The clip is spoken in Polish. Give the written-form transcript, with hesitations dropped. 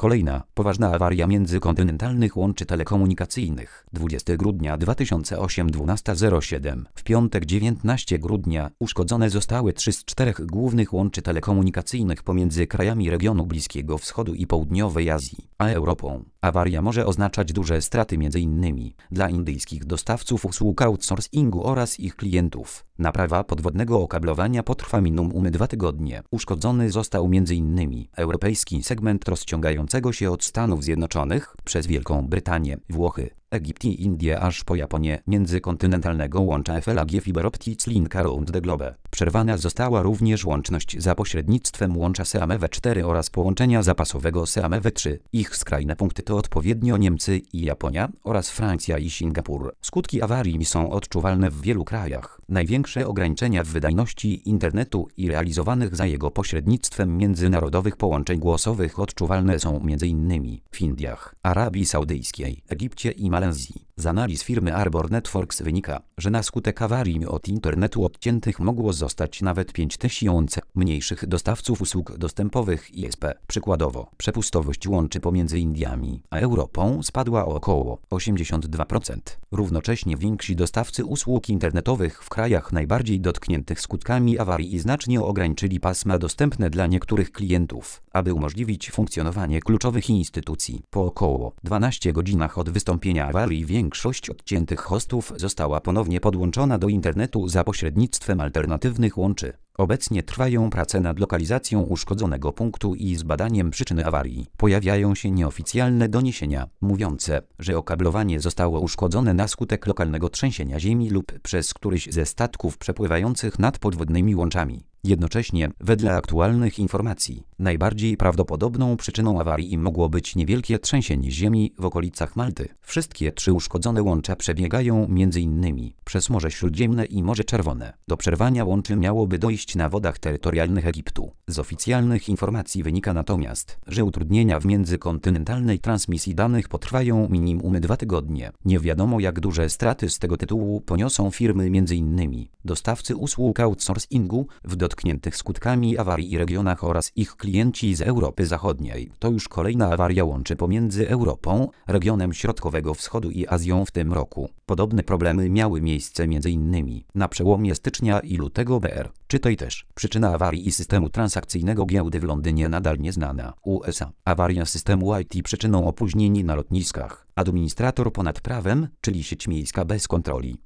Kolejna, poważna awaria międzykontynentalnych łączy telekomunikacyjnych. 20 grudnia 2008 12:07. W piątek 19 grudnia uszkodzone zostały 3 z 4 głównych łączy telekomunikacyjnych pomiędzy krajami regionu Bliskiego Wschodu i Południowej Azji, a Europą. Awaria może oznaczać duże straty m.in. dla indyjskich dostawców usług outsourcingu oraz ich klientów. Naprawa podwodnego okablowania potrwa minimum 2 tygodnie. Uszkodzony został m.in. europejski segment rozciągającego się od Stanów Zjednoczonych przez Wielką Brytanię, Włochy, Egipt i Indie aż po Japonię międzykontynentalnego łącza FLAG Fiber Optic Link Around the Globe. Przerwana została również łączność za pośrednictwem łącza SEAMEW4 oraz połączenia zapasowego SEAMEW3. Ich skrajne punkty to odpowiednio Niemcy i Japonia oraz Francja i Singapur. Skutki awarii są odczuwalne w wielu krajach. Największe ograniczenia w wydajności internetu i realizowanych za jego pośrednictwem międzynarodowych połączeń głosowych odczuwalne są m.in. w Indiach, Arabii Saudyjskiej, Egipcie i Malezji. Z analiz firmy Arbor Networks wynika, że na skutek awarii od internetu odciętych mogło zostać nawet 5000 mniejszych dostawców usług dostępowych ISP. Przykładowo, przepustowość łączy pomiędzy Indiami a Europą spadła o około 82%. Równocześnie więksi dostawcy usług internetowych w krajach najbardziej dotkniętych skutkami awarii znacznie ograniczyli pasma dostępne dla niektórych klientów, aby umożliwić funkcjonowanie kluczowych instytucji. Po około 12 godzinach od wystąpienia awarii większość odciętych hostów została ponownie podłączona do internetu za pośrednictwem alternatywnych łączy. Obecnie trwają prace nad lokalizacją uszkodzonego punktu i zbadaniem przyczyny awarii. Pojawiają się nieoficjalne doniesienia, mówiące, że okablowanie zostało uszkodzone na skutek lokalnego trzęsienia ziemi lub przez któryś ze statków przepływających nad podwodnymi łączami. Jednocześnie, wedle aktualnych informacji, najbardziej prawdopodobną przyczyną awarii mogło być niewielkie trzęsienie ziemi w okolicach Malty. Wszystkie 3 uszkodzone łącza przebiegają m.in. przez Morze Śródziemne i Morze Czerwone. Do przerwania łączy miałoby dojść na wodach terytorialnych Egiptu. Z oficjalnych informacji wynika natomiast, że utrudnienia w międzykontynentalnej transmisji danych potrwają minimum 2 tygodnie. Nie wiadomo, jak duże straty z tego tytułu poniosą firmy m.in. dostawcy usług outsourcingu w dotkniętych skutkami awarii regionach oraz ich klienci z Europy Zachodniej. To już kolejna awaria łączy pomiędzy Europą, regionem Środkowego Wschodu i Azją w tym roku. Podobne problemy miały miejsce m.in. na przełomie stycznia i lutego br. Czytaj też. Przyczyna awarii i systemu transakcyjnego giełdy w Londynie nadal nieznana. USA. Awaria systemu IT przyczyną opóźnień na lotniskach. Administrator ponad prawem, czyli sieć miejska bez kontroli.